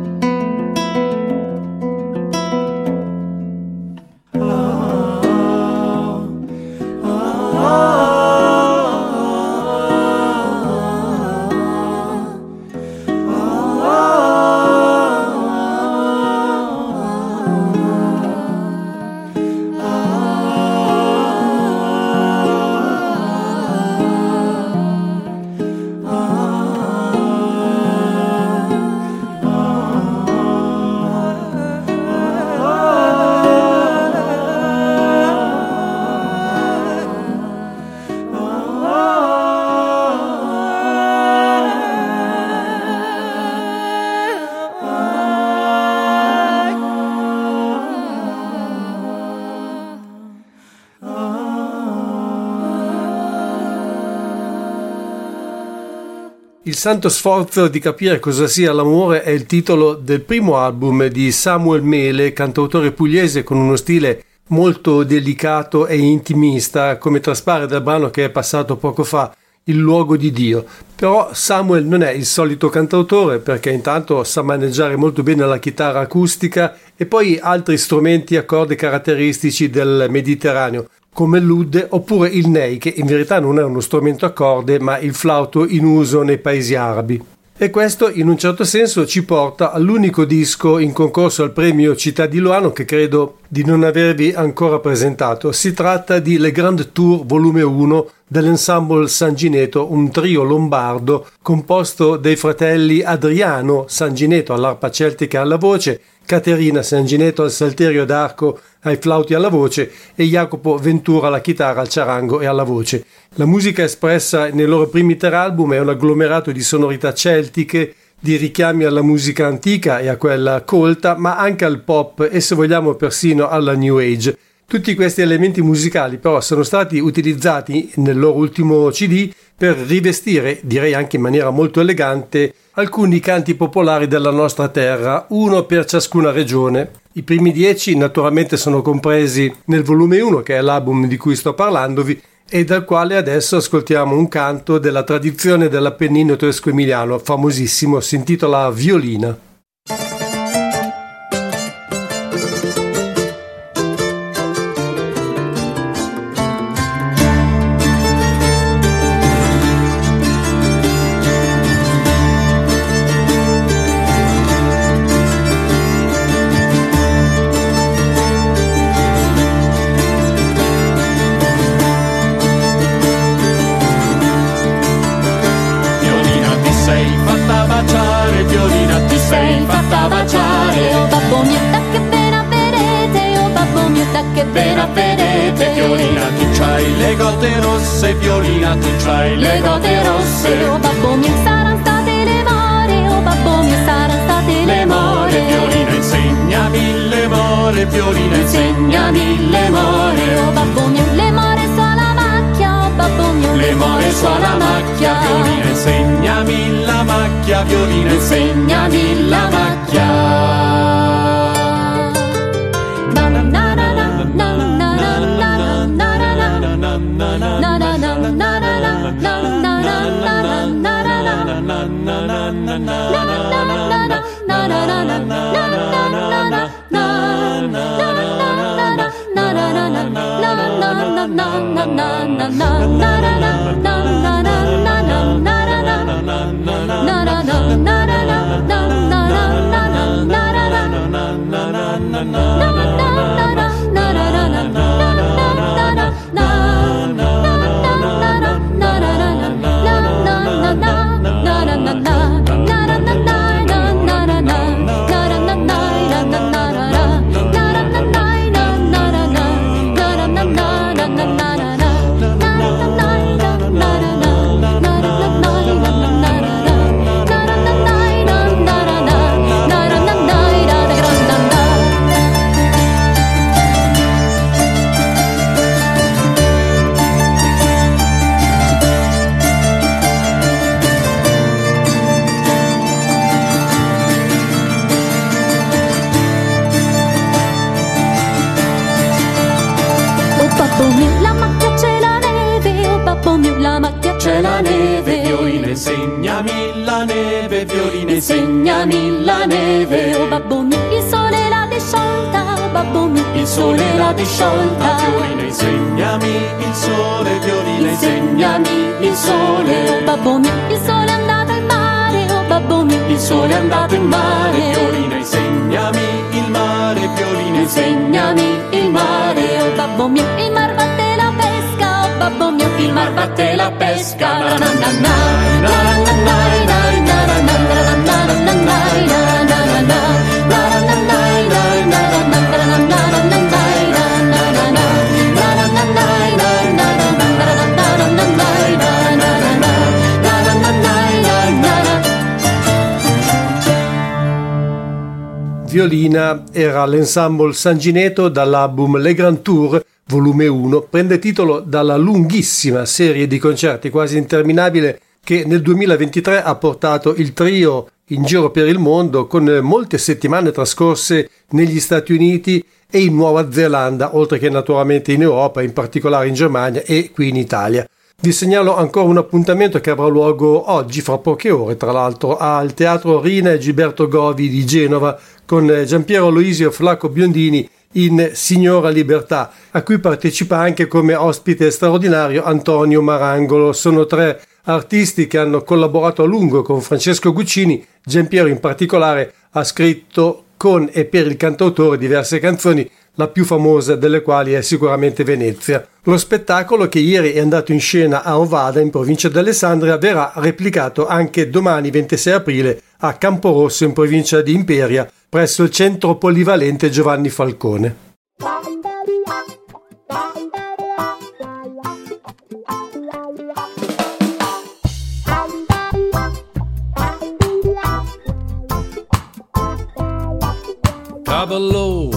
Il santo sforzo di capire cosa sia l'amore è il titolo del primo album di Samuel Mele, cantautore pugliese con uno stile molto delicato e intimista, come traspare dal brano che è passato poco fa, Il luogo di Dio. Però Samuel non è il solito cantautore, perché intanto sa maneggiare molto bene la chitarra acustica e poi altri strumenti a corde caratteristici del Mediterraneo, come l'oud oppure il ney, che in verità non è uno strumento a corde ma il flauto in uso nei paesi arabi. E questo in un certo senso ci porta all'unico disco in concorso al premio Città di Loano che credo di non avervi ancora presentato. Si tratta di Le Grand Tour volume uno dell'Ensemble Sangineto, un trio lombardo composto dai fratelli Adriano Sangineto all'arpa celtica e alla voce, Caterina Sangineto al salterio d'arco, ai flauti alla voce e Jacopo Ventura alla chitarra, al ciarango e alla voce. La musica espressa nei loro primi tre album è un agglomerato di sonorità celtiche, di richiami alla musica antica e a quella colta, ma anche al pop e se vogliamo persino alla New Age. Tutti questi elementi musicali però sono stati utilizzati nel loro ultimo C D per rivestire, direi anche in maniera molto elegante, alcuni canti popolari della nostra terra, uno per ciascuna regione. I primi dieci naturalmente sono compresi nel volume uno, che è l'album di cui sto parlandovi, e dal quale adesso ascoltiamo un canto della tradizione dell'Appennino tosco-emiliano, famosissimo, si intitola Violina. Sei fatta baciare, Violina, ti sei fatta baciare. Oh babbo mi attacca appena vedete. Violina tu c'hai le gote rosse, Violina tu c'hai le, le gote rosse. Oh babbo mio saranno state le more, oh babbo mio saranno state le more. Violina insegnami le more, Violina insegnami le more. Oh babbo mio le more sulla macchia, oh babbo mio le more sulla macchia. Violina insegnami la macchia, Violina insegnami la macchia. C'è la neve, Violina insegnami la neve, Violina insegnami la neve. Oh babbo mio, il sole l'ha disciolta, oh babbo mio, il sole l'ha disciolta. Violina insegnami il sole, Violina insegnami il sole. Oh babbo mio, il sole è andato in mare, oh babbo mio, il sole è andato in mare. Violina insegnami il mare, Violina insegnami il mare. Oh babbo mio, il mar batte la pesca, oh babbo mio, il mar batte la pesca. Na na na na na na na na na na Violina era l'ensemble Sangineto dall'album Le Grand Tour volume uno, prende titolo dalla lunghissima serie di concerti quasi interminabile che nel duemilaventitré ha portato il trio in giro per il mondo, con molte settimane trascorse negli Stati Uniti e in Nuova Zelanda, oltre che naturalmente in Europa, in particolare in Germania e qui in Italia. Vi segnalo ancora un appuntamento che avrà luogo oggi, fra poche ore, tra l'altro, al Teatro Rina e Gilberto Govi di Genova, con Giampiero Aloisio Flacco Biondini in Signora Libertà, a cui partecipa anche come ospite straordinario Antonio Marangolo. Sono tre artisti che hanno collaborato a lungo con Francesco Guccini. Giampiero in particolare ha scritto con e per il cantautore diverse canzoni, la più famosa delle quali è sicuramente Venezia. Lo spettacolo, che ieri è andato in scena a Ovada, in provincia di Alessandria, verrà replicato anche domani ventisei aprile a Camporosso, in provincia di Imperia, presso il centro polivalente Giovanni Falcone. Cavallo,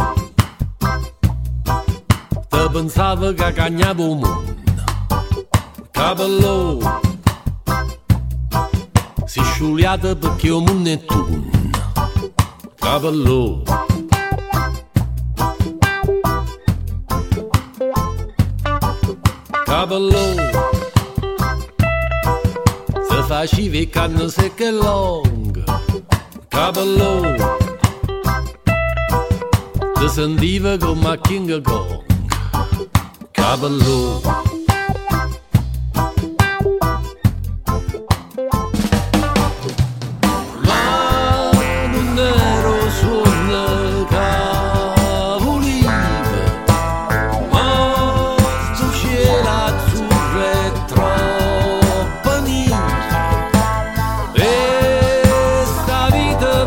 te pensava che cagnavo un mondo. Cavallo, si sciuliata perché io non è tu. Cavallo, cavallo, se facevi e canne secche long. Cavallo, ti sentiva come a King Kong. Cavallo,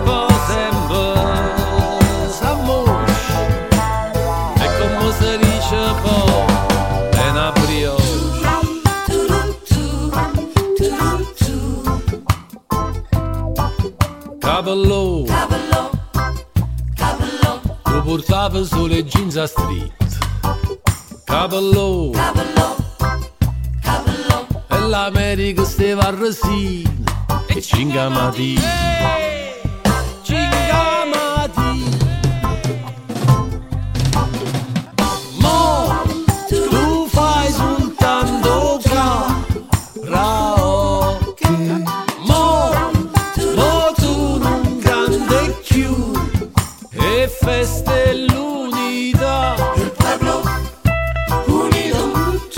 se dice Caballò, Caballò, Caballò, tu portava solo jeans a street. Caballò, Caballò, Caballò, e l'America stava a resina e cingamati, cingamati. Mo tu fai soltanto karaoke, mo, mo tu non grande più e feste l'unità. Il pueblo unido,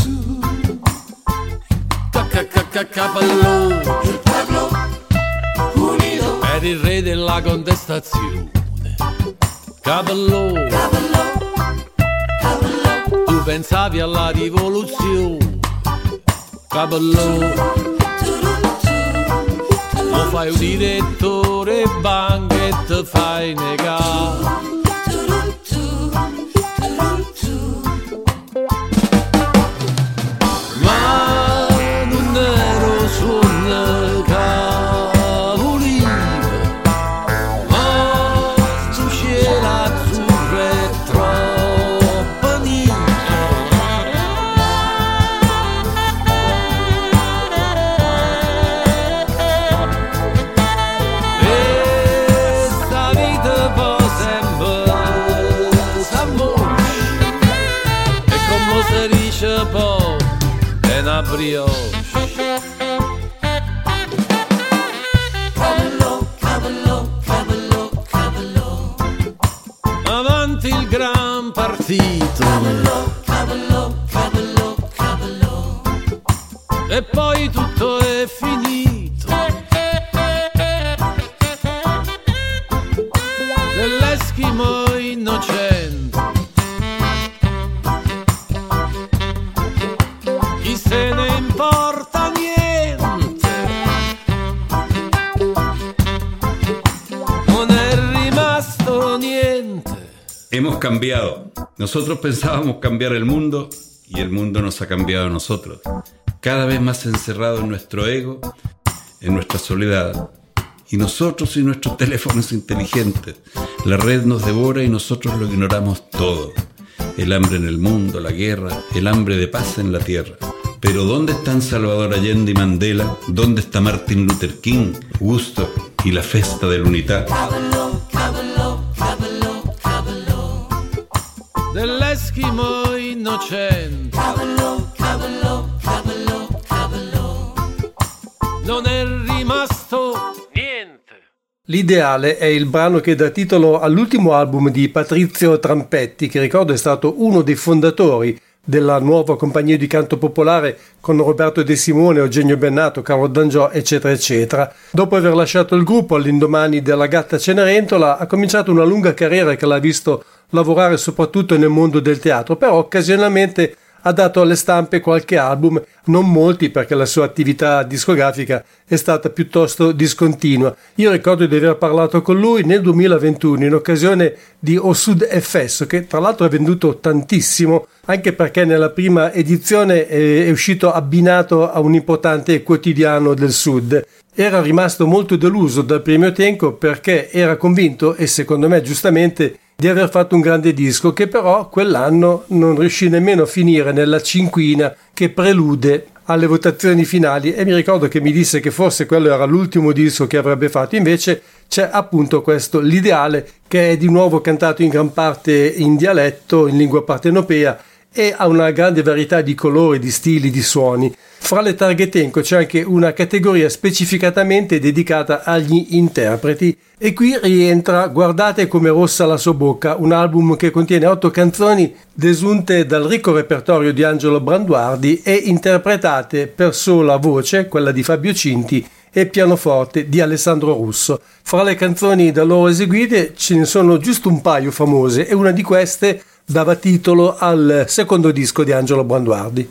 Caballò, il pueblo unido, era il re della contestazione. Caballò, Caballò, Caballò, tu pensavi alla rivoluzione. Caballò, lo fai un direttore banca e te fai negare. Brioche. Caballò, Caballò, Caballò, Caballò, avanti il gran partito. Caballò, Caballò, Caballò, Caballò, e poi tutto è finito. Dell'Eschimo innocente se ne importa niente, non è rimasto niente. Hemos cambiado. Nosotros pensábamos cambiar el mundo y el mundo nos ha cambiado a nosotros. Cada vez más encerrado en nuestro ego, en nuestra soledad. Y nosotros y nuestros teléfonos inteligentes. La red nos devora y nosotros lo ignoramos todo. El hambre en el mundo, la guerra, el hambre de paz en la tierra. Pero ¿dónde están Salvador Allende y Mandela? ¿Dónde está Martin Luther King, Woodstock y la festa dell'unità? Caballò, Caballò, Caballò, Caballò, dell'Eschimo innocente. Caballò, Caballò, Caballò, Caballò, non è rimasto niente. L'ideale è il brano che dà titolo all'ultimo album di Patrizio Trampetti, che ricordo è stato uno dei fondatori della nuova compagnia di canto popolare con Roberto De Simone, Eugenio Bennato, Carlo D'Angiò, eccetera eccetera. Dopo aver lasciato il gruppo all'indomani della Gatta Cenerentola ha cominciato una lunga carriera che l'ha visto lavorare soprattutto nel mondo del teatro, però occasionalmente ha dato alle stampe qualche album, non molti perché la sua attività discografica è stata piuttosto discontinua. Io ricordo di aver parlato con lui nel duemilaventuno in occasione di O Sud e Fesso, che tra l'altro è venduto tantissimo, anche perché nella prima edizione è uscito abbinato a un importante quotidiano del Sud. Era rimasto molto deluso dal premio Tenco perché era convinto, e secondo me giustamente, di aver fatto un grande disco che però quell'anno non riuscì nemmeno a finire nella cinquina che prelude alle votazioni finali, e mi ricordo che mi disse che forse quello era l'ultimo disco che avrebbe fatto. Invece c'è appunto questo, L'ideale, che è di nuovo cantato in gran parte in dialetto, in lingua partenopea, e ha una grande varietà di colori, di stili, di suoni. Fra le targhe Tenco c'è anche una categoria specificatamente dedicata agli interpreti, e qui rientra Guardate come rossa la sua bocca, un album che contiene otto canzoni desunte dal ricco repertorio di Angelo Branduardi e interpretate per sola voce, quella di Fabio Cinti, e pianoforte di Alessandro Russo. Fra le canzoni da loro eseguite ce ne sono giusto un paio famose, e una di queste dava titolo al secondo disco di Angelo Branduardi.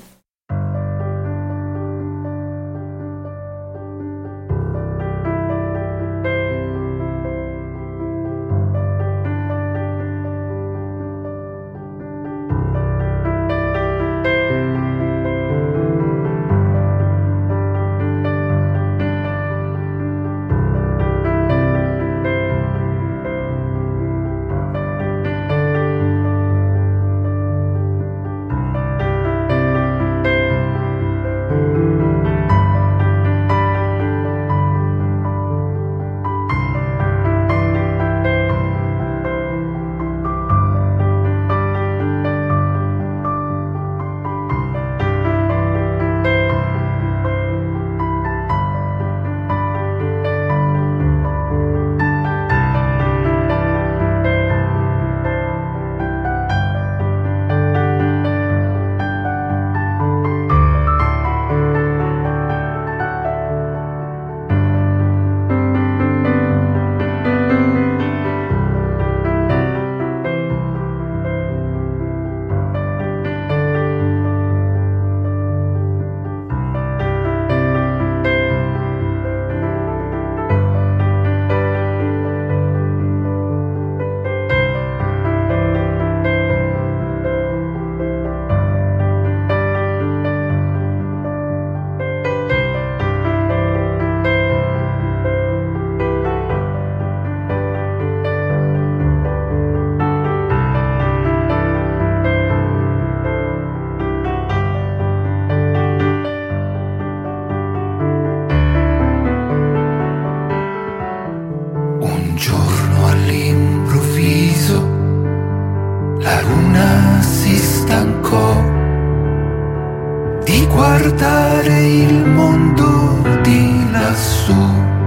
guardare il mondo di lassù.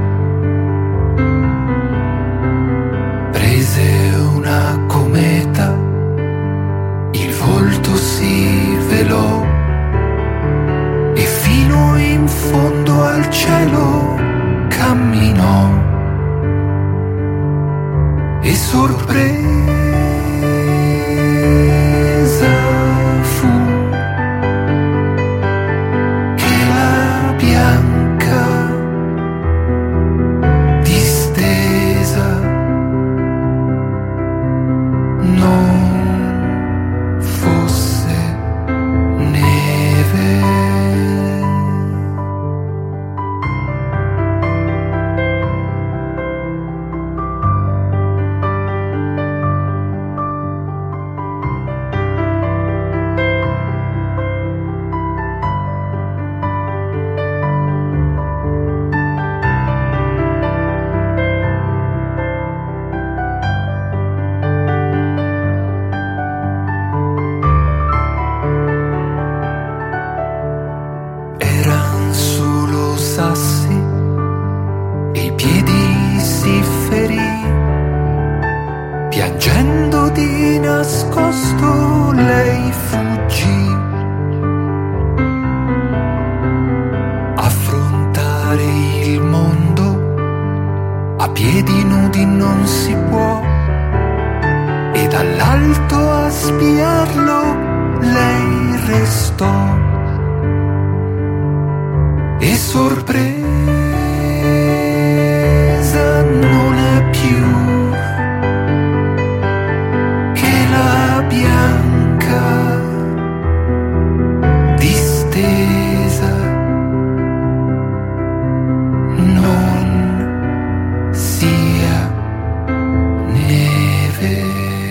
Prese una cometa, il volto si velò e fino in fondo al cielo camminò e sorpresa fu che la bianca distesa non fosse neve. Eran solo sassi e i piedi si ferì, piangendo di nascosto lei fuggì. Affrontare il mondo a piedi nudi non si può, e dall'alto a spiarlo lei restò e sorpresa non è più che la bianca distesa non sia neve.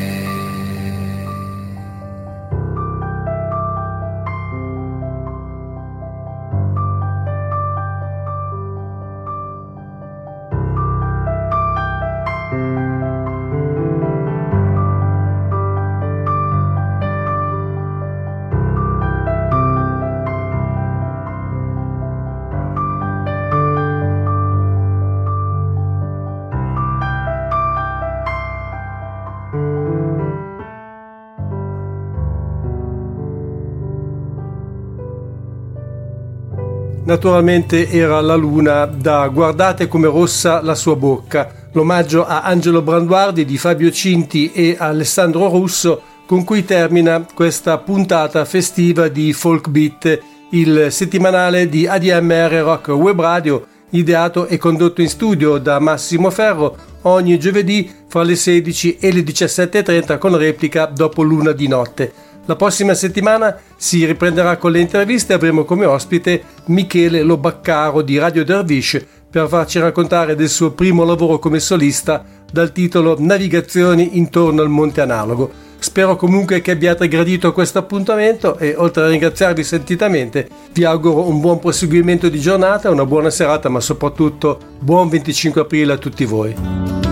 Naturalmente era La Luna da Guardate come rossa la sua bocca, l'omaggio a Angelo Branduardi di Fabio Cinti e a Alessandro Russo, con cui termina questa puntata festiva di Folk Beat, il settimanale di A D M R Rock Web Radio, ideato e condotto in studio da Massimo Ferro ogni giovedì fra le sedici e le diciassette e trenta, con replica dopo l'una di notte. La prossima settimana si riprenderà con le interviste e avremo come ospite Michele Lobaccaro di Radio Dervish per farci raccontare del suo primo lavoro come solista dal titolo Navigazioni intorno al Monte Analogo. Spero comunque che abbiate gradito questo appuntamento e, oltre a ringraziarvi sentitamente, vi auguro un buon proseguimento di giornata, una buona serata, ma soprattutto buon venticinque aprile a tutti voi.